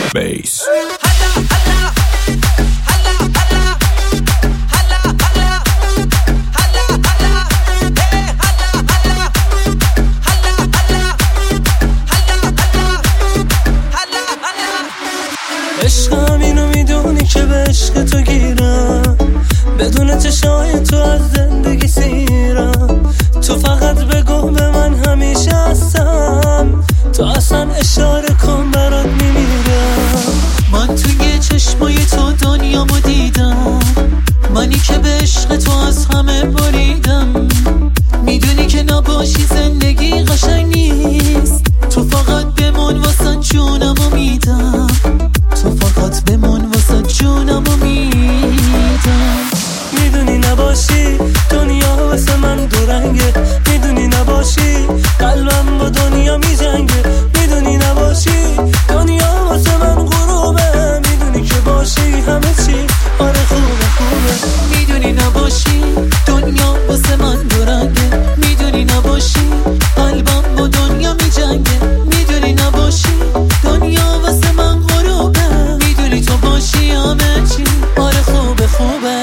بیس. عشقم اینو میدونی که به عشق تو گیرم، بدون چشای تو از زندگی سیرم. تو فقط بگو به من همیشه هستم، تو اصلا اشاره کن برات میمیرم. من توی چشمای تو دنیامو دیدم، منی که به عشق تو از همه بریدم. میدونی که نباشی زندگی قشنگ نیست، تو فقط بمون واسه جونمو میدم، تو فقط بمون واسه جونمو میدم. میدونی نباشی دنیا واسه من دورنگه، میدونی نباشی قلبم با دنیا میجنگه. میدونی نباشی دنیا واسه من غروبه، میدونی که باشی همه چی آره خوبه خوبه. میدونی نباشی دنیا واسه من دورنگه، میدونی نباشی قلبم با دنیا میجنگه. میدونی نباشی دنیا واسه من غروبه، میدونی تو باشی همه چی آره خوبه خوبه.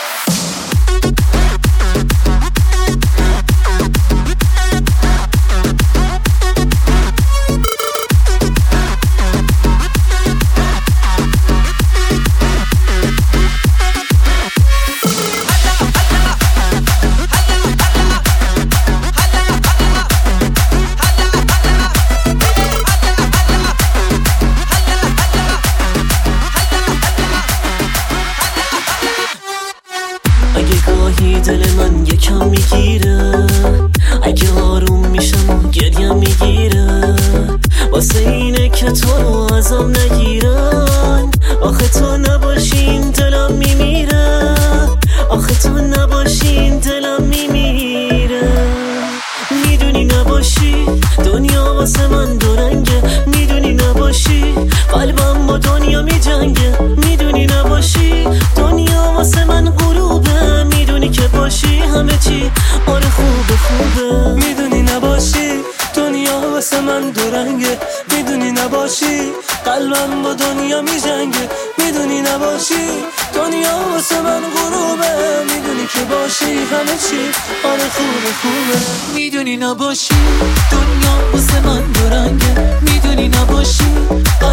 اگه گاهی دل من یکم میگیره، اگه آروم میشم و گریم میگیره، واسه اینه که تو رو ازم نگیرن. آخه تو نباشین دلم میمیره، آخه تو نباشین دلم میمیره. میدونی نباشی دنیا واسه من دورنگه، میدونی نباشی قلبم با دنیا میجنگه. میدونی نباشی دنیا واسه من غروبه، میدونی که باشی همه چی آره خوبه خوبه. میدونی نباشی دنیا واسه من دورنگه، میدونی نباشی قلبم با دنیا میجنگه. میدونی نباشی دنیا واسه من غروبه، میدونی که باشی همه چی آره خوبه خوبه. میدونی نباشی دنیا واسه من دورنگه، میدونی نباشی